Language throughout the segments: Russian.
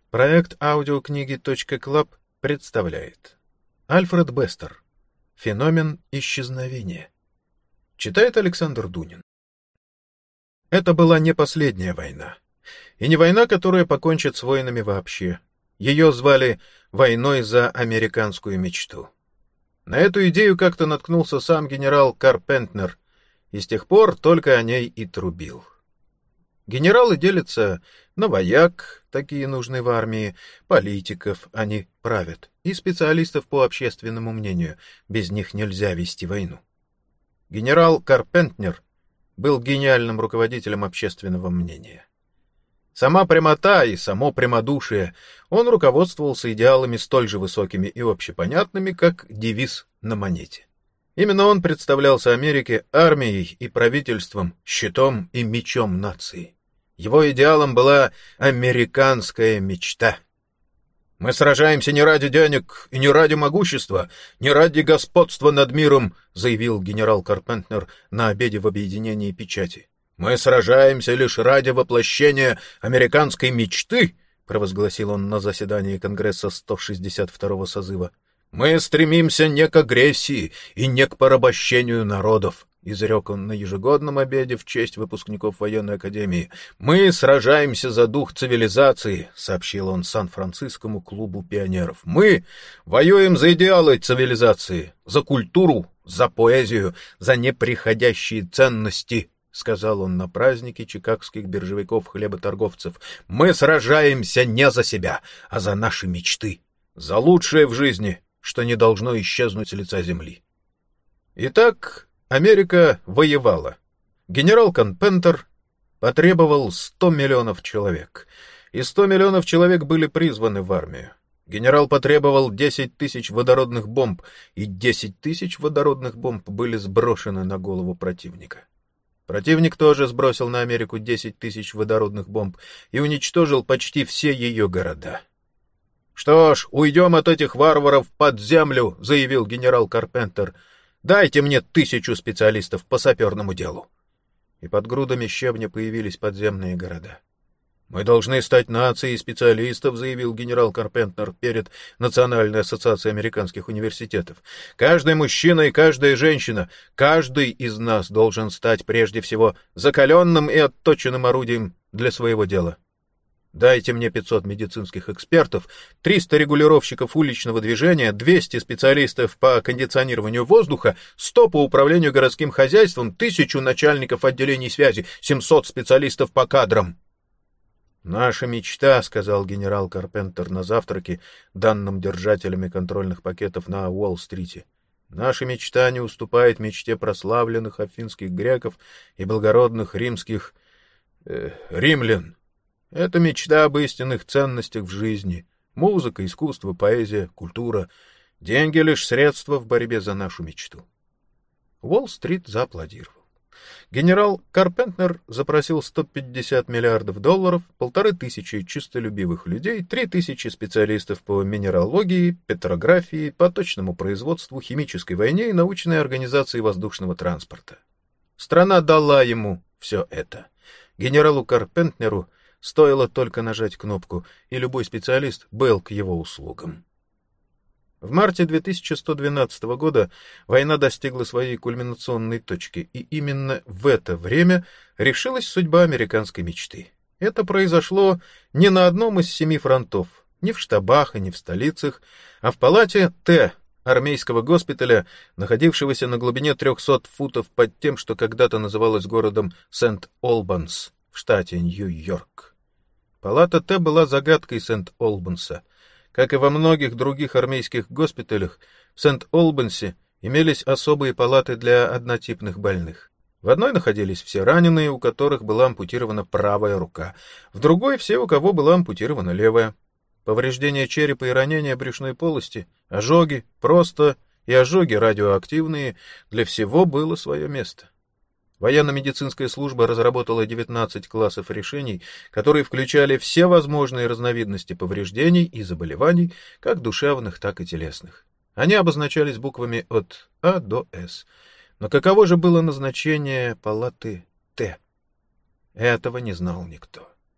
Проект аудиокниги .клаб представляет Альфред Бестер. Феномен исчезновения. Читает Александр Дунин. Это была не последняя война. И не война, которая покончит с войнами вообще. Ее звали «Войной за американскую мечту». На эту идею как-то наткнулся сам генерал Карпентнер, и с тех пор только о ней и трубил. Генералы делятся на вояк, такие нужны в армии, политиков, они правят, и специалистов по общественному мнению, без них нельзя вести войну. Генерал Карпентнер был гениальным руководителем общественного мнения. Сама прямота и само прямодушие, он руководствовался идеалами столь же высокими и общепонятными, как девиз на монете. Именно он представлялся Америке армией и правительством, щитом и мечом нации. Его идеалом была американская мечта. «Мы сражаемся не ради денег и не ради могущества, не ради господства над миром», заявил генерал Карпентнер на обеде в объединении печати. «Мы сражаемся лишь ради воплощения американской мечты», провозгласил он на заседании Конгресса 162-го созыва. «Мы стремимся не к агрессии и не к порабощению народов», изрек он на ежегодном обеде в честь выпускников военной академии. «Мы сражаемся за дух цивилизации», сообщил он Сан-Францискому клубу пионеров. «Мы воюем за идеалы цивилизации, за культуру, за поэзию, за неприходящие ценности», сказал он на празднике чикагских биржевиков-хлеботорговцев. «Мы сражаемся не за себя, а за наши мечты, за лучшее в жизни, что не должно исчезнуть с лица земли». Итак, Америка воевала. Генерал Карпентнер потребовал 100 миллионов человек, и 100 миллионов человек были призваны в армию. Генерал потребовал 10 тысяч водородных бомб, и 10 тысяч водородных бомб были сброшены на голову противника. Противник тоже сбросил на Америку 10 тысяч водородных бомб и уничтожил почти все ее города. «Что ж, уйдем от этих варваров под землю», — заявил генерал Карпентнер. «Дайте мне 1000 специалистов по саперному делу». И под грудами щебня появились подземные города. «Мы должны стать нацией специалистов», — заявил генерал Карпентнер перед Национальной ассоциацией американских университетов. «Каждый мужчина и каждая женщина, каждый из нас должен стать прежде всего закаленным и отточенным орудием для своего дела. Дайте мне 500 медицинских экспертов, 300 регулировщиков уличного движения, 200 специалистов по кондиционированию воздуха, 100 по управлению городским хозяйством, 1000 начальников отделений связи, 700 специалистов по кадрам». «Наша мечта», — сказал генерал Карпентнер на завтраке, данным держателями контрольных пакетов на Уолл-стрите. «Наша мечта не уступает мечте прославленных афинских греков и благородных римских римлян. Это мечта об истинных ценностях в жизни. Музыка, искусство, поэзия, культура. Деньги — лишь средства в борьбе за нашу мечту». Уолл-стрит зааплодировал. Генерал Карпентнер запросил 150 миллиардов долларов, 1500 чистолюбивых людей, 3000 специалистов по минералогии, петрографии, по точному производству, химической войне и научной организации воздушного транспорта. Страна дала ему все это. Генералу Карпентнеру стоило только нажать кнопку, и любой специалист был к его услугам. В марте 2112 года война достигла своей кульминационной точки, и именно в это время решилась судьба американской мечты. Это произошло не на одном из 7 фронтов, ни в штабах и не в столицах, а в палате Т армейского госпиталя, находившегося на глубине 300 футов под тем, что когда-то называлось городом Сент-Олбанс в штате Нью-Йорк. Палата Т была загадкой Сент-Олбанса. Как и во многих других армейских госпиталях, в Сент-Олбансе имелись особые палаты для однотипных больных. В одной находились все раненые, у которых была ампутирована правая рука, в другой — все, у кого была ампутирована левая. Повреждения черепа и ранения брюшной полости, ожоги, просто и ожоги радиоактивные — для всего было свое место. Военно-медицинская служба разработала 19 классов решений, которые включали все возможные разновидности повреждений и заболеваний, как душевных, так и телесных. Они обозначались буквами от А до С. Но каково же было назначение палаты Т? Этого не знал никто.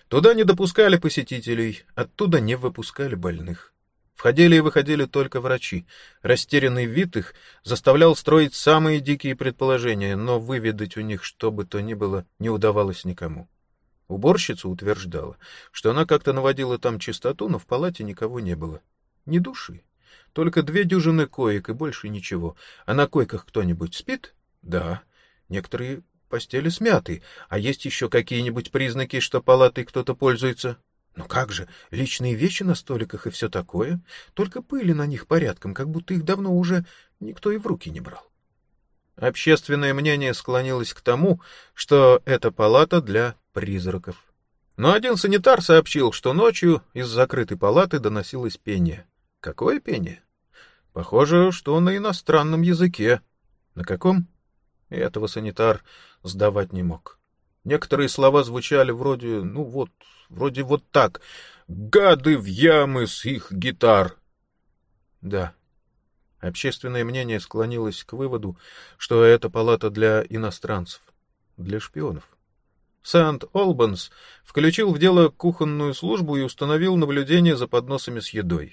Туда не допускали посетителей, оттуда не выпускали больных. Входили и выходили только врачи. Растерянный вид их заставлял строить самые дикие предположения, но выведать у них что бы то ни было не удавалось никому. Уборщица утверждала, что она как-то наводила там чистоту, но в палате никого не было. Ни души. Только 2 дюжины коек и больше ничего. А на койках кто-нибудь спит? Да. Некоторые постели смяты. А есть еще какие-нибудь признаки, что палатой кто-то пользуется? Ну как же, личные вещи на столиках и все такое. Только пыли на них порядком, как будто их давно уже никто и в руки не брал. Общественное мнение склонилось к тому, что это палата для призраков. Но один санитар сообщил, что ночью из закрытой палаты доносилось пение. Какое пение? Похоже, что на иностранном языке. На каком? Этого санитар сдавать не мог. Некоторые слова звучали вроде вот так. «Гады в ямы с их гитар!» Да. Общественное мнение склонилось к выводу, что это палата для иностранцев, для шпионов. Сент-Олбанс включил в дело кухонную службу и установил наблюдение за подносами с едой.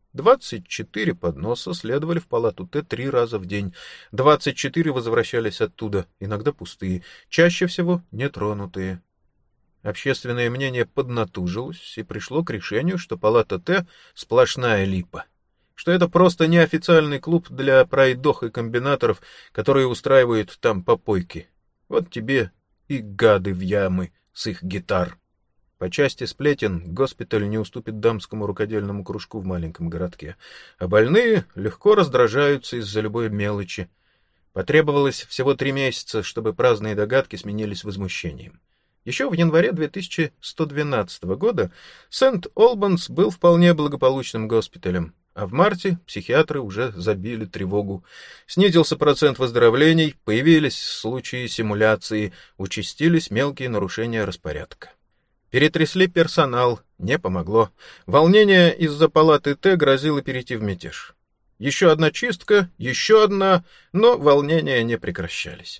24 подноса следовали в палату Т 3 раза в день. 24 возвращались оттуда, иногда пустые, чаще всего нетронутые. Общественное мнение поднатужилось и пришло к решению, что палата Т — сплошная липа, что это просто неофициальный клуб для пройдох и комбинаторов, которые устраивают там попойки. Вот тебе и гады в ямы с их гитар. По части сплетен госпиталь не уступит дамскому рукодельному кружку в маленьком городке, а больные легко раздражаются из-за любой мелочи. Потребовалось всего 3 месяца, чтобы праздные догадки сменились возмущением. Еще в январе 2112 года Сент-Олбанс был вполне благополучным госпиталем, а в марте психиатры уже забили тревогу. Снизился процент выздоровлений, появились случаи симуляции, участились мелкие нарушения распорядка. Перетрясли персонал, не помогло. Волнение из-за палаты Т грозило перейти в мятеж. Еще одна чистка, еще одна, но волнения не прекращались.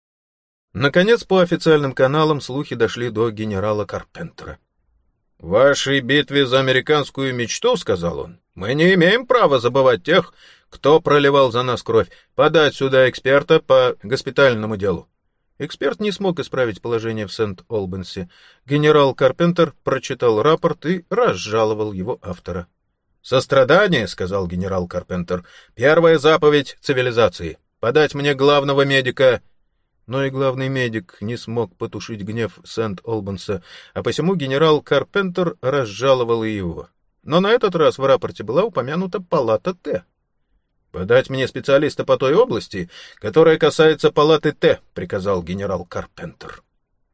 Наконец, по официальным каналам слухи дошли до генерала Карпентера. «В вашей битве за американскую мечту, — сказал он, — мы не имеем права забывать тех, кто проливал за нас кровь, подать сюда эксперта по госпитальному делу». Эксперт не смог исправить положение в Сент-Олбансе. Генерал Карпентер прочитал рапорт и разжаловал его автора. «Сострадание, — сказал генерал Карпентер, — первая заповедь цивилизации. Подать мне главного медика». Но и главный медик не смог потушить гнев Сент-Олбанса, а посему генерал Карпентер разжаловал и его. Но на этот раз в рапорте была упомянута палата Т. «Подать мне специалиста по той области, которая касается палаты Т», — приказал генерал Карпентер.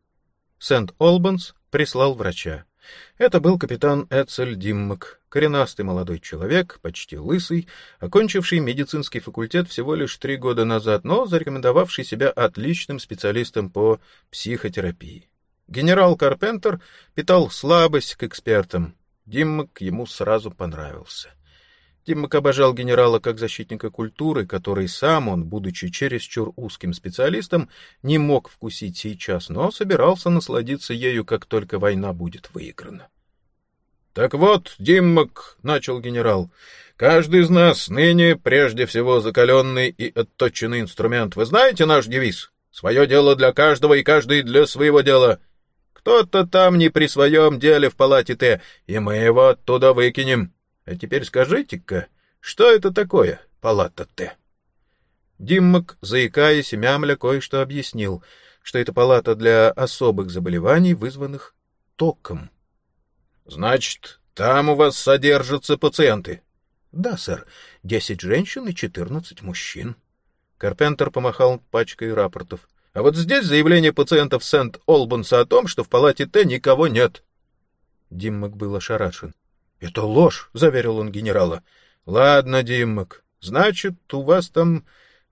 Сент-Олбанс прислал врача. Это был капитан Эцель Диммак, коренастый молодой человек, почти лысый, окончивший медицинский факультет всего лишь 3 года назад, но зарекомендовавший себя отличным специалистом по психотерапии. Генерал Карпентер питал слабость к экспертам. Диммак ему сразу понравился. Диммак обожал генерала как защитника культуры, который сам он, будучи чересчур узким специалистом, не мог вкусить сейчас, но собирался насладиться ею, как только война будет выиграна. «Так вот, Диммак, — начал генерал, — каждый из нас ныне прежде всего закаленный и отточенный инструмент. Вы знаете наш девиз? Свое дело для каждого и каждый для своего дела. Кто-то там не при своем деле в палате Т, и мы его оттуда выкинем. А теперь скажите-ка, что это такое палата Т?» Диммак, заикаясь и мямля, кое-что объяснил, что это палата для особых заболеваний, вызванных током. «Значит, там у вас содержатся пациенты?» «Да, сэр, 10 женщин и 14 мужчин». Карпентер помахал пачкой рапортов. «А вот здесь заявление пациентов Сент-Олбанса о том, что в палате Т никого нет». Диммак был ошарашен. «Это ложь», — заверил он генерала. «Ладно, Диммак, значит, у вас там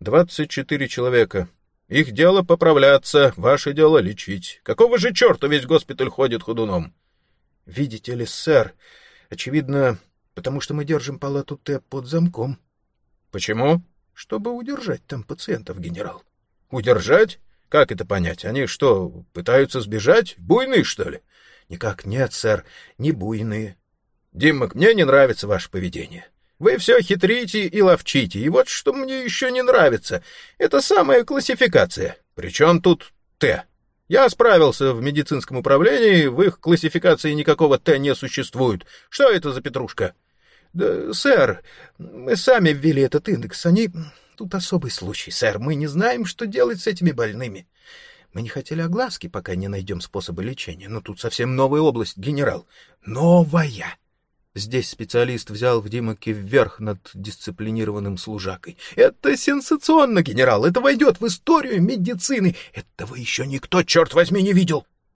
24 человека. Их дело поправляться, ваше дело лечить. Какого же черта весь госпиталь ходит ходуном?» «Видите ли, сэр, очевидно, потому что мы держим палату Т под замком». «Почему?» «Чтобы удержать там пациентов, генерал». «Удержать? Как это понять? Они что, пытаются сбежать? Буйные, что ли?» Никак нет, сэр, не буйные. Диммак, мне не нравится ваше поведение. Вы все хитрите и ловчите, и вот что мне еще не нравится. Это самая классификация. Причем тут Т? Я справился в медицинском управлении, в их классификации никакого Т не существует. Что это за петрушка? Да, сэр, мы сами ввели этот индекс. Они... Тут особый случай, сэр. Мы не знаем, что делать с этими больными. Мы не хотели огласки, пока не найдем способа лечения. Но тут совсем новая область, генерал. Новая! Здесь специалист взял в Димаке вверх над дисциплинированным служакой. Это сенсационно, генерал. Это войдет в историю медицины. Этого еще никто, черт возьми, не видел.